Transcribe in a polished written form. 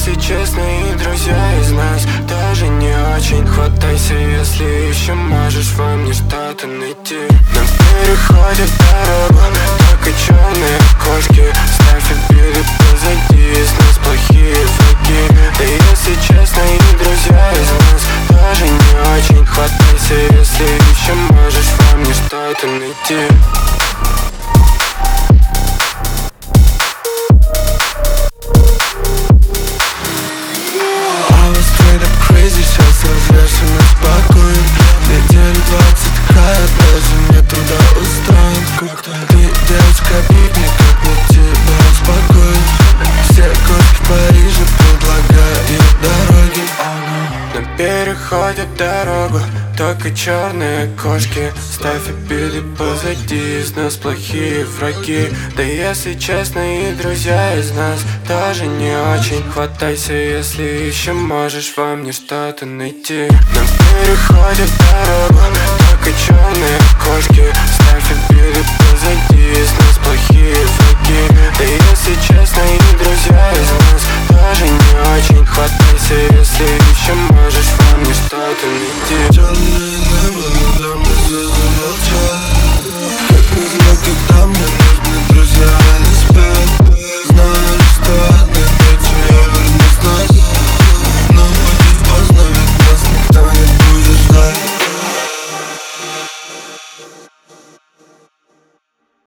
если честно, и друзья из нас тоже не очень. Хватайся, если еще можешь во мне что-то найти. Нам переходит дорогу только черные кошки. Ставь обиды позади, из нас плохие враги. Да если честно, и друзья из нас тоже не очень. Хватайся, если еще можешь во мне что-то найти. Сейчас развешен и спокоен. Неделю 20 края, даже мне туда устроен. Как-то ты, девочка, пикник, как мне тебя успокоить. Все кошки в Париже предлагают дороги. Нам переходят дорогу только черные кошки. Ставь обиды позади, из нас плохие враги. Да если честно, и друзья из нас тоже не очень. Хватайся, если еще можешь во мне что-то найти. Нам переходят дорогу только черные кошки. Ставь обиды позади, из нас плохие враги. Да если честно, и друзья из нас